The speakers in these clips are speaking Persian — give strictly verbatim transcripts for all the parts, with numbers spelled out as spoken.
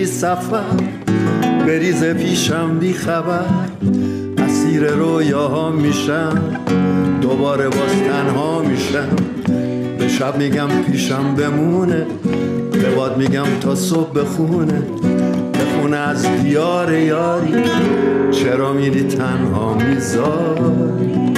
بی سفر بریزه پیشم بی خبر، اسیر رویاها میشم، دوباره باز تنها میشم. به شب میگم پیشم بمونه، به باد میگم تا صبح بخونه، بخونه از دیار یاری، چرا میری تنها میذاری.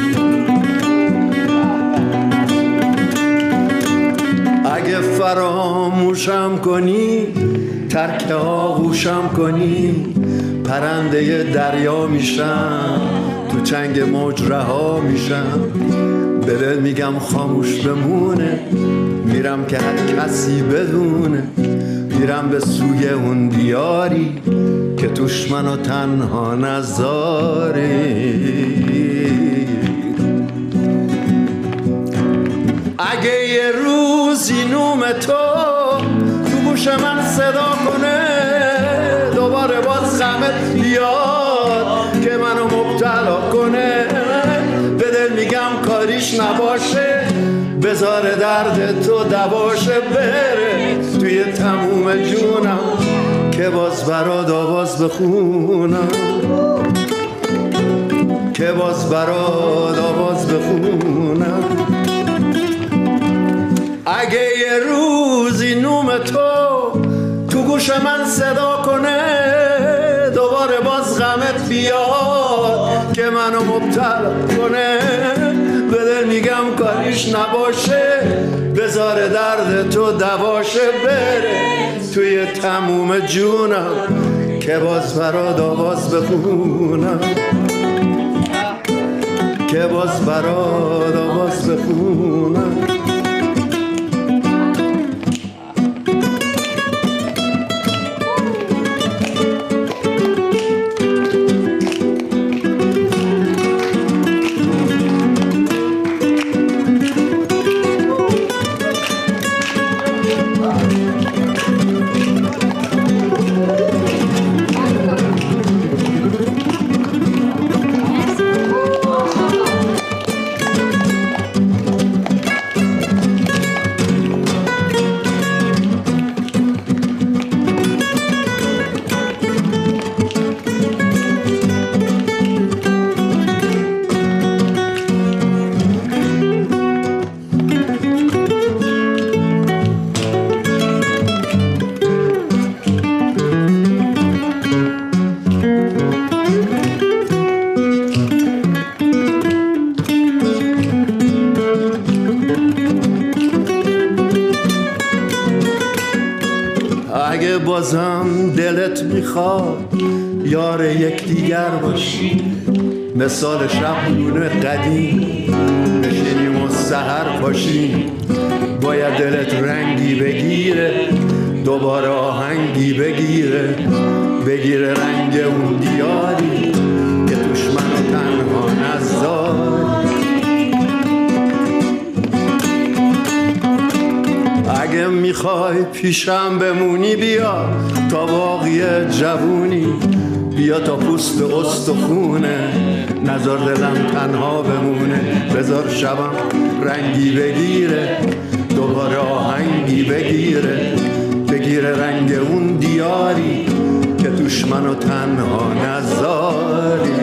اگه فراموشم کنی، ترک آغوشم کنی، پرنده دریا میشم، تو چنگ موج رها میشم. به دل میگم خاموش بمونه، میرم که هر کسی بدونه، میرم به سوی اون دیاری که توش منو تنها نذاری. اگه یه روزی نوم تو تو گوش من صدا کنه، دوباره باز غمت بیاد که منو مبتلا کنه، به دل میگم کاریش نباشه، بذار درد تو دواشه، بره توی تموم جونم که باز برات آواز بخونم، که باز برات آواز بخونم. اگه یه روزی نوم تو تو گوش من صدا کنه، دوباره باز غمت بیاد که منو مبتلا کنه، به دل میگم کاریش نباشه، بذار درد تو دواشه، بره توی تموم جونم که باز برات آواز بخونم، که باز برات آواز بخونم. اگه بازم دلت میخواد یار یک دیگر باشی، مثال شبونه قدیم بشینیم و سحر پاشیم، باید دلت رنگی بگیره، دوباره آهنگی بگیره، بگیره رنگ اون دیاری که توش منو تنها نذاری. اگه میخوای پیشم بمونی، بیا تا باقی جوونی، بیا تا پوست استخونه، نذار دلم تنها بمونه، بذار شبم رنگی بگیره، دوباره آهنگی بگیره، بگیره رنگ اون دیاری که توش منو تنها نذاری.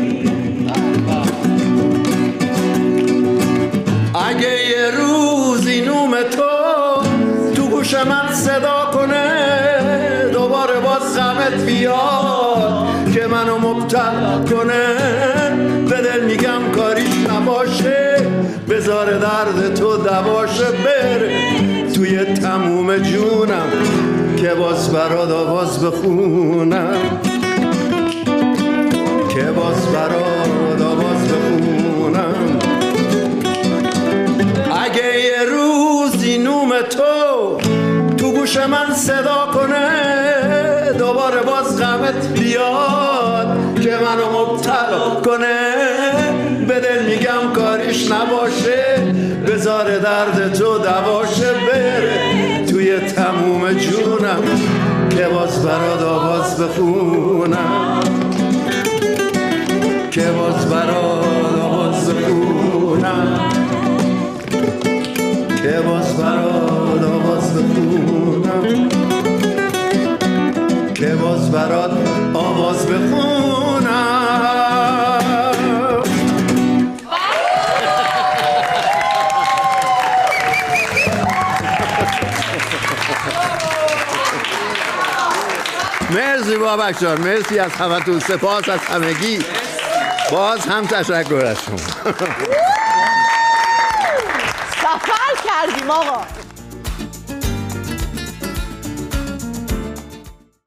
اگه یه روزی نوم تو تو گوش من صدا کنه، دوباره باز غمت بیاد که منو مبتلا کنه، به دل میگم کاریش نباشه، بذار درد تو دواشه، بره توی تموم جونم که باز برات آواز بخونم، که باز برات آواز بخونم. اگه یه روزی نوم تو تو گوش من صدا کنه، دوباره باز غمت بیاد که منو مبتلا کنه، به دل میگم کاریش نباشه، بذار درد تو دواشه، بره توی تموم جونم که باز برات آواز بخونم، که باز برات آواز بخونم، که باز برات آواز بخونم، مرسی بابک جان، مرسی از همتون، سپاس از همگی، باز هم تشکر از شما. سفر کردیم آقا.